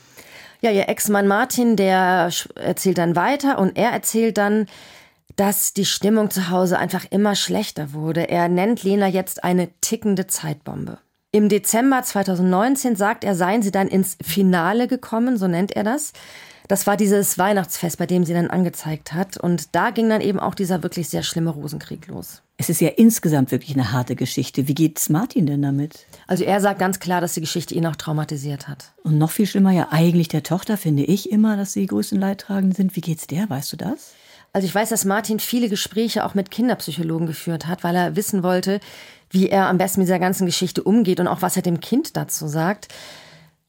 Ja, ihr Ex-Mann Martin, der erzählt dann weiter und er erzählt dann, dass die Stimmung zu Hause einfach immer schlechter wurde. Er nennt Lena jetzt eine tickende Zeitbombe. Im Dezember 2019, sagt er, seien sie dann ins Finale gekommen, so nennt er das. Das war dieses Weihnachtsfest, bei dem sie dann angezeigt hat. Und da ging dann eben auch dieser wirklich sehr schlimme Rosenkrieg los. Es ist ja insgesamt wirklich eine harte Geschichte. Wie geht's Martin denn damit? Also er sagt ganz klar, dass die Geschichte ihn auch traumatisiert hat. Und noch viel schlimmer ja eigentlich der Tochter, finde ich immer, dass sie die größten Leidtragenden sind. Wie geht's der? Weißt du das? Also ich weiß, dass Martin viele Gespräche auch mit Kinderpsychologen geführt hat, weil er wissen wollte, wie er am besten mit dieser ganzen Geschichte umgeht und auch was er dem Kind dazu sagt. Und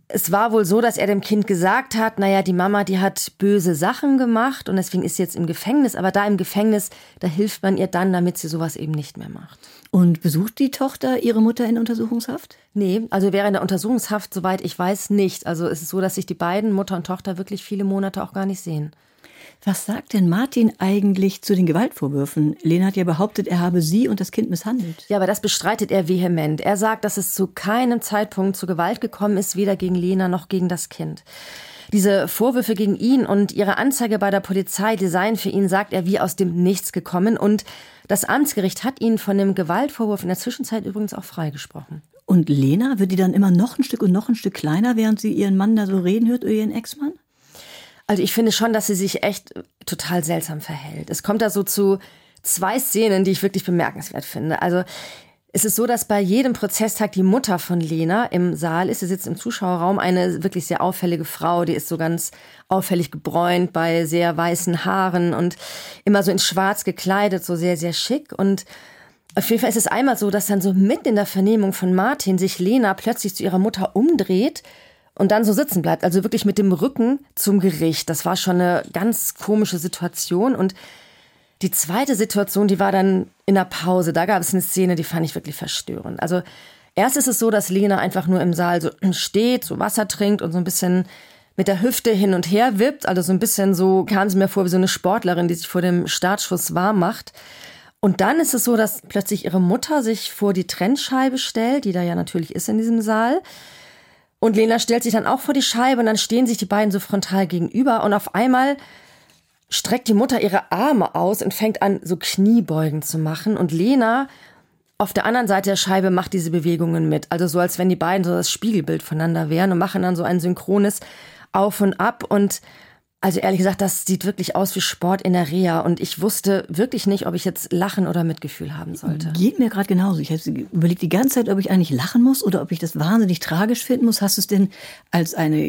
es war wohl so, dass er dem Kind gesagt hat, naja, die Mama, die hat böse Sachen gemacht und deswegen ist sie jetzt im Gefängnis. Aber da im Gefängnis, da hilft man ihr dann, damit sie sowas eben nicht mehr macht. Und besucht die Tochter ihre Mutter in Untersuchungshaft? Nee, also während der Untersuchungshaft, soweit ich weiß, nicht. Also es ist so, dass sich die beiden, Mutter und Tochter, wirklich viele Monate auch gar nicht sehen. Was sagt denn Martin eigentlich zu den Gewaltvorwürfen? Lena hat ja behauptet, er habe sie und das Kind misshandelt. Ja, aber das bestreitet er vehement. Er sagt, dass es zu keinem Zeitpunkt zu Gewalt gekommen ist, weder gegen Lena noch gegen das Kind. Diese Vorwürfe gegen ihn und ihre Anzeige bei der Polizei, die seien für ihn, sagt er, wie aus dem Nichts gekommen. Und das Amtsgericht hat ihn von dem Gewaltvorwurf in der Zwischenzeit übrigens auch freigesprochen. Und Lena, wird die dann immer noch ein Stück und noch ein Stück kleiner, während sie ihren Mann da so reden hört, oder ihren Ex-Mann? Also ich finde schon, dass sie sich echt total seltsam verhält. Es kommt da so zu 2 Szenen, die ich wirklich bemerkenswert finde. Also es ist so, dass bei jedem Prozesstag die Mutter von Lena im Saal ist. Sie sitzt im Zuschauerraum, eine wirklich sehr auffällige Frau. Die ist so ganz auffällig gebräunt bei sehr weißen Haaren und immer so in schwarz gekleidet, so sehr, sehr schick. Und auf jeden Fall ist es einmal so, dass dann so mitten in der Vernehmung von Martin sich Lena plötzlich zu ihrer Mutter umdreht und dann so sitzen bleibt, also wirklich mit dem Rücken zum Gericht. Das war schon eine ganz komische Situation. Und die zweite Situation, die war dann in der Pause. Da gab es eine Szene, die fand ich wirklich verstörend. Also erst ist es so, dass Lena einfach nur im Saal so steht, so Wasser trinkt und so ein bisschen mit der Hüfte hin und her wippt. Also so ein bisschen so kam sie mir vor wie so eine Sportlerin, die sich vor dem Startschuss warm macht. Und dann ist es so, dass plötzlich ihre Mutter sich vor die Trennscheibe stellt, die da ja natürlich ist in diesem Saal. Und Lena stellt sich dann auch vor die Scheibe und dann stehen sich die beiden so frontal gegenüber und auf einmal streckt die Mutter ihre Arme aus und fängt an, so Kniebeugen zu machen. Und Lena auf der anderen Seite der Scheibe macht diese Bewegungen mit. Also so, als wenn die beiden so das Spiegelbild voneinander wären und machen dann so ein synchrones Auf und Ab. Und also ehrlich gesagt, das sieht wirklich aus wie Sport in der Reha. Und ich wusste wirklich nicht, ob ich jetzt lachen oder Mitgefühl haben sollte. Geht mir gerade genauso. Ich habe überlegt die ganze Zeit, ob ich eigentlich lachen muss oder ob ich das wahnsinnig tragisch finden muss. Hast du es denn als eine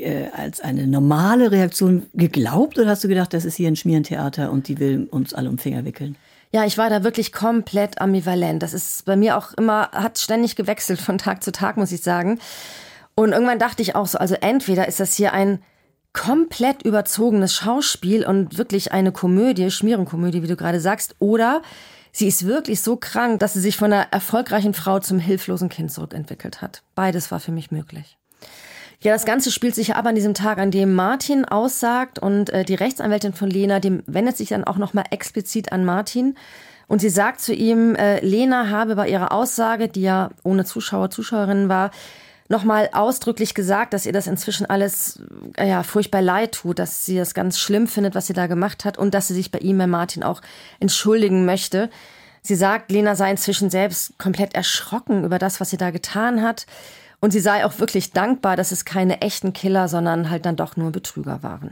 normale Reaktion geglaubt oder hast du gedacht, das ist hier ein Schmierentheater und die will uns alle um den Finger wickeln? Ja, ich war da wirklich komplett ambivalent. Das ist bei mir auch immer, hat ständig gewechselt von Tag zu Tag, muss ich sagen. Und irgendwann dachte ich auch so, also entweder ist das hier ein komplett überzogenes Schauspiel und wirklich eine Komödie, Schmierenkomödie, wie du gerade sagst, oder sie ist wirklich so krank, dass sie sich von einer erfolgreichen Frau zum hilflosen Kind zurückentwickelt hat. Beides war für mich möglich. Ja, das Ganze spielt sich ab an diesem Tag, an dem Martin aussagt und die Rechtsanwältin von Lena, die wendet sich dann auch nochmal explizit an Martin und sie sagt zu ihm, Lena habe bei ihrer Aussage, die ja ohne Zuschauer, Zuschauerinnen war, nochmal ausdrücklich gesagt, dass ihr das inzwischen alles furchtbar leid tut, dass sie das ganz schlimm findet, was sie da gemacht hat und dass sie sich bei ihm, bei Martin, auch entschuldigen möchte. Sie sagt, Lena sei inzwischen selbst komplett erschrocken über das, was sie da getan hat und sie sei auch wirklich dankbar, dass es keine echten Killer, sondern halt dann doch nur Betrüger waren.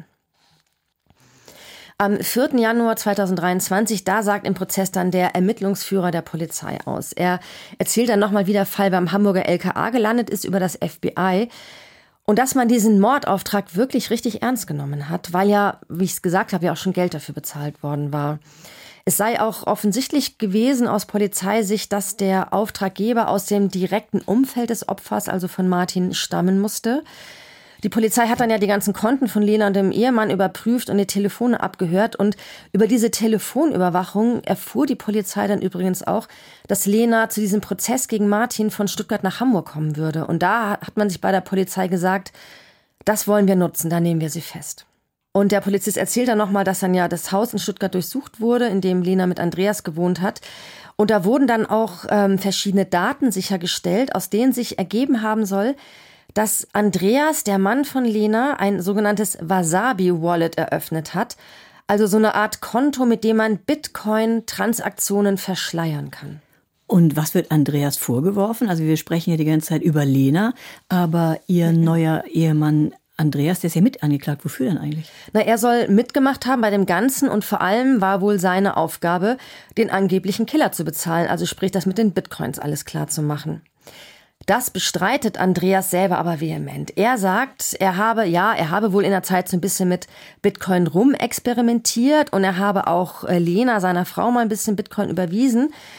Am 4. Januar 2023, da sagt im Prozess dann der Ermittlungsführer der Polizei aus. Er erzählt dann nochmal, wie der Fall beim Hamburger LKA gelandet ist über das FBI. Und dass man diesen Mordauftrag wirklich richtig ernst genommen hat, weil ja, wie ich es gesagt habe, ja auch schon Geld dafür bezahlt worden war. Es sei auch offensichtlich gewesen aus Polizeisicht, dass der Auftraggeber aus dem direkten Umfeld des Opfers, also von Martin, stammen musste. Die Polizei hat dann ja die ganzen Konten von Lena und dem Ehemann überprüft und die Telefone abgehört. Und über diese Telefonüberwachung erfuhr die Polizei dann übrigens auch, dass Lena zu diesem Prozess gegen Martin von Stuttgart nach Hamburg kommen würde. Und da hat man sich bei der Polizei gesagt, das wollen wir nutzen, da nehmen wir sie fest. Und der Polizist erzählt dann nochmal, dass dann ja das Haus in Stuttgart durchsucht wurde, in dem Lena mit Andreas gewohnt hat. Und da wurden dann auch verschiedene Daten sichergestellt, aus denen sich ergeben haben soll, dass Andreas, der Mann von Lena, ein sogenanntes Wasabi-Wallet eröffnet hat. Also so eine Art Konto, mit dem man Bitcoin-Transaktionen verschleiern kann. Und was wird Andreas vorgeworfen? Also wir sprechen ja die ganze Zeit über Lena, aber ihr neuer Ehemann Andreas, der ist ja mit angeklagt. Wofür denn eigentlich? Na, er soll mitgemacht haben bei dem Ganzen und vor allem war wohl seine Aufgabe, den angeblichen Killer zu bezahlen. Also sprich, das mit den Bitcoins alles klar zu machen. Das bestreitet Andreas selber aber vehement. Er sagt, er habe wohl in der Zeit so ein bisschen mit Bitcoin rumexperimentiert und er habe auch Lena, seiner Frau, mal ein bisschen Bitcoin überwiesen.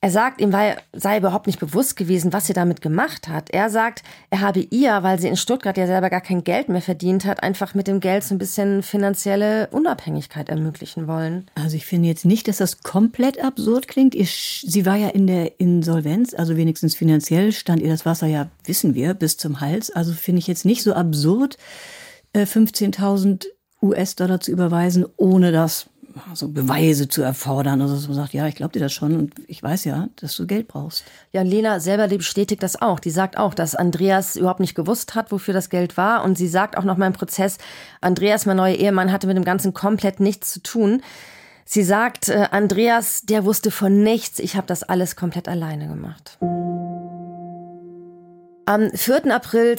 Er sagt, ihm sei überhaupt nicht bewusst gewesen, was sie damit gemacht hat. Er sagt, er habe ihr, weil sie in Stuttgart ja selber gar kein Geld mehr verdient hat, einfach mit dem Geld so ein bisschen finanzielle Unabhängigkeit ermöglichen wollen. Also ich finde jetzt nicht, dass das komplett absurd klingt. Sie war ja in der Insolvenz, also wenigstens finanziell stand ihr das Wasser ja, wissen wir, bis zum Hals. Also finde ich jetzt nicht so absurd, 15.000 US-Dollar zu überweisen, ohne das so Beweise zu erfordern. Also dass man sagt, ja, ich glaube dir das schon und ich weiß ja, dass du Geld brauchst. Ja, und Lena selber bestätigt das auch. Die sagt auch, dass Andreas überhaupt nicht gewusst hat, wofür das Geld war. Und sie sagt auch noch mal im Prozess, Andreas, mein neuer Ehemann, hatte mit dem Ganzen komplett nichts zu tun. Sie sagt, Andreas, der wusste von nichts. Ich habe das alles komplett alleine gemacht. Am 4. April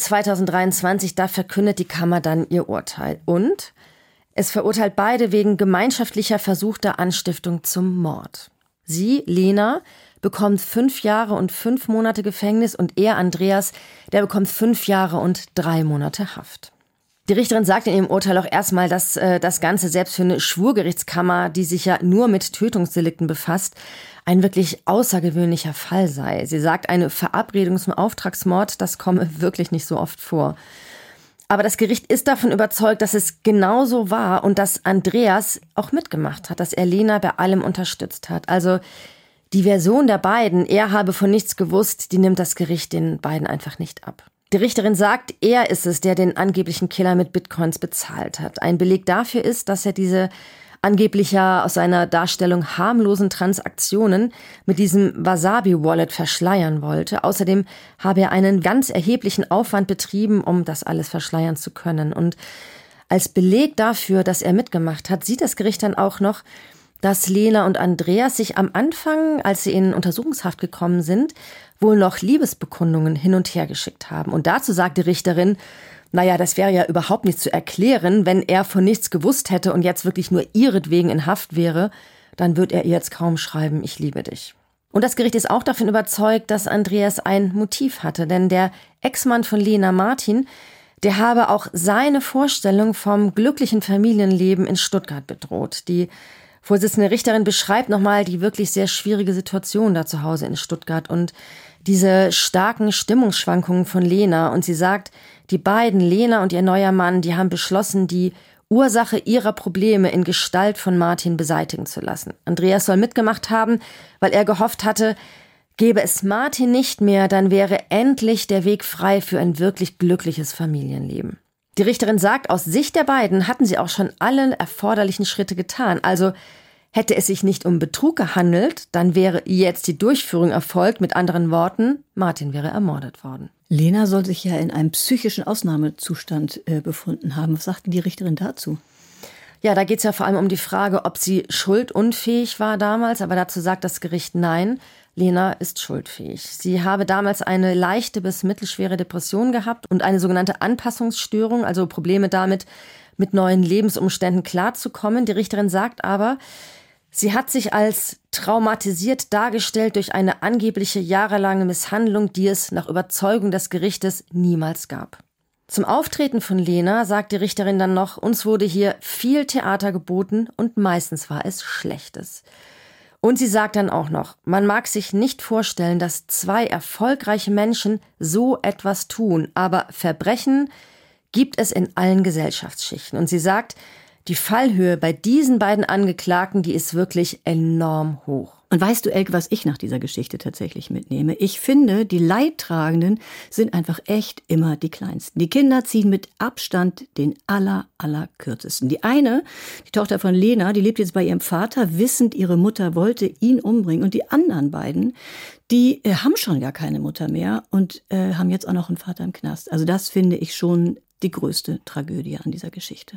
2023, da verkündet die Kammer dann ihr Urteil. Und es verurteilt beide wegen gemeinschaftlicher versuchter Anstiftung zum Mord. Sie, Lena, bekommt 5 Jahre und 5 Monate Gefängnis und er, Andreas, der bekommt 5 Jahre und 3 Monate Haft. Die Richterin sagt in ihrem Urteil auch erstmal, dass das Ganze selbst für eine Schwurgerichtskammer, die sich ja nur mit Tötungsdelikten befasst, ein wirklich außergewöhnlicher Fall sei. Sie sagt, eine Verabredung zum Auftragsmord, das komme wirklich nicht so oft vor. Aber das Gericht ist davon überzeugt, dass es genauso war und dass Andreas auch mitgemacht hat, dass er Lena bei allem unterstützt hat. Also die Version der beiden, er habe von nichts gewusst, die nimmt das Gericht den beiden einfach nicht ab. Die Richterin sagt, er ist es, der den angeblichen Killer mit Bitcoins bezahlt hat. Ein Beleg dafür ist, dass er diese angeblich ja aus seiner Darstellung harmlosen Transaktionen mit diesem Wasabi-Wallet verschleiern wollte. Außerdem habe er einen ganz erheblichen Aufwand betrieben, um das alles verschleiern zu können. Und als Beleg dafür, dass er mitgemacht hat, sieht das Gericht dann auch noch, dass Lena und Andreas sich am Anfang, als sie in Untersuchungshaft gekommen sind, wohl noch Liebesbekundungen hin und her geschickt haben. Und dazu sagt die Richterin, naja, das wäre ja überhaupt nicht zu erklären, wenn er von nichts gewusst hätte und jetzt wirklich nur ihretwegen in Haft wäre, dann wird er ihr jetzt kaum schreiben, ich liebe dich. Und das Gericht ist auch davon überzeugt, dass Andreas ein Motiv hatte, denn der Ex-Mann von Lena, Martin, der habe auch seine Vorstellung vom glücklichen Familienleben in Stuttgart bedroht. Die Vorsitzende Richterin beschreibt nochmal die wirklich sehr schwierige Situation da zu Hause in Stuttgart und diese starken Stimmungsschwankungen von Lena. Und sie sagt, die beiden, Lena und ihr neuer Mann, die haben beschlossen, die Ursache ihrer Probleme in Gestalt von Martin beseitigen zu lassen. Andreas soll mitgemacht haben, weil er gehofft hatte, gäbe es Martin nicht mehr, dann wäre endlich der Weg frei für ein wirklich glückliches Familienleben. Die Richterin sagt, aus Sicht der beiden hatten sie auch schon alle erforderlichen Schritte getan. Also hätte es sich nicht um Betrug gehandelt, dann wäre jetzt die Durchführung erfolgt. Mit anderen Worten, Martin wäre ermordet worden. Lena soll sich ja in einem psychischen Ausnahmezustand befunden haben. Was sagt denn die Richterin dazu? Ja, da geht es ja vor allem um die Frage, ob sie schuldunfähig war damals. Aber dazu sagt das Gericht nein. Lena ist schuldfähig. Sie habe damals eine leichte bis mittelschwere Depression gehabt und eine sogenannte Anpassungsstörung, also Probleme damit, mit neuen Lebensumständen klarzukommen. Die Richterin sagt aber, sie hat sich als traumatisiert dargestellt durch eine angebliche jahrelange Misshandlung, die es nach Überzeugung des Gerichtes niemals gab. Zum Auftreten von Lena sagt die Richterin dann noch, uns wurde hier viel Theater geboten und meistens war es Schlechtes. Und sie sagt dann auch noch, man mag sich nicht vorstellen, dass 2 erfolgreiche Menschen so etwas tun, aber Verbrechen gibt es in allen Gesellschaftsschichten. Und sie sagt, die Fallhöhe bei diesen beiden Angeklagten, die ist wirklich enorm hoch. Und weißt du, Elke, was ich nach dieser Geschichte tatsächlich mitnehme? Ich finde, die Leidtragenden sind einfach echt immer die Kleinsten. Die Kinder ziehen mit Abstand den allerkürzesten. Die eine, die Tochter von Lena, die lebt jetzt bei ihrem Vater, wissend, ihre Mutter wollte ihn umbringen. Und die anderen beiden, die haben schon gar keine Mutter mehr und haben jetzt auch noch einen Vater im Knast. Also das finde ich schon die größte Tragödie an dieser Geschichte.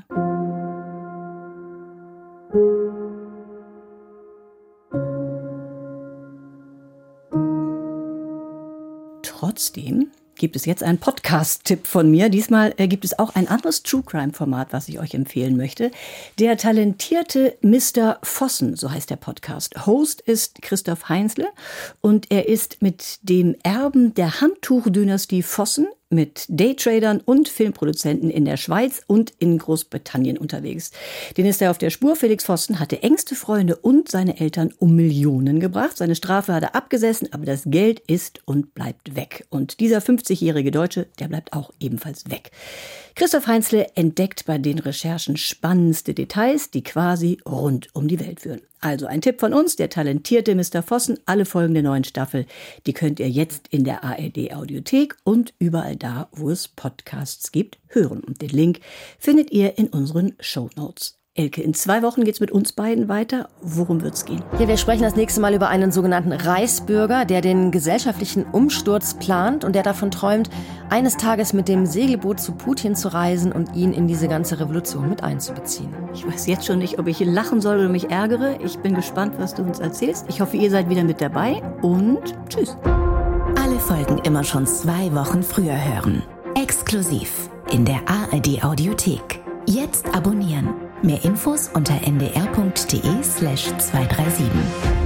Trotzdem gibt es jetzt einen Podcast-Tipp von mir. Diesmal gibt es auch ein anderes True-Crime-Format, was ich euch empfehlen möchte. Der talentierte Mr. Vossen, so heißt der Podcast. Host ist Christoph Heinzle und er ist mit dem Erben der Handtuchdynastie Vossen mit Daytradern und Filmproduzenten in der Schweiz und in Großbritannien unterwegs. Den ist er auf der Spur. Felix Vossen hatte engste Freunde und seine Eltern um Millionen gebracht. Seine Strafe hat er abgesessen, aber das Geld ist und bleibt weg. Und dieser 50-jährige Deutsche, der bleibt auch ebenfalls weg. Christoph Heinzle entdeckt bei den Recherchen spannendste Details, die quasi rund um die Welt führen. Also ein Tipp von uns, der talentierte Mr. Vossen. Alle Folgen der neuen Staffel, die könnt ihr jetzt in der ARD-Audiothek und überall da, wo es Podcasts gibt, hören. Und den Link findet ihr in unseren Shownotes. Elke, in 2 Wochen geht's mit uns beiden weiter. Worum wird's gehen? Ja, wir sprechen das nächste Mal über einen sogenannten Reichsbürger, der den gesellschaftlichen Umsturz plant und der davon träumt, eines Tages mit dem Segelboot zu Putin zu reisen und ihn in diese ganze Revolution mit einzubeziehen. Ich weiß jetzt schon nicht, ob ich lachen soll oder mich ärgere. Ich bin gespannt, was du uns erzählst. Ich hoffe, ihr seid wieder mit dabei und tschüss. Alle Folgen immer schon 2 Wochen früher hören. Exklusiv in der ARD-Audiothek. Jetzt abonnieren. Mehr Infos unter ndr.de/237.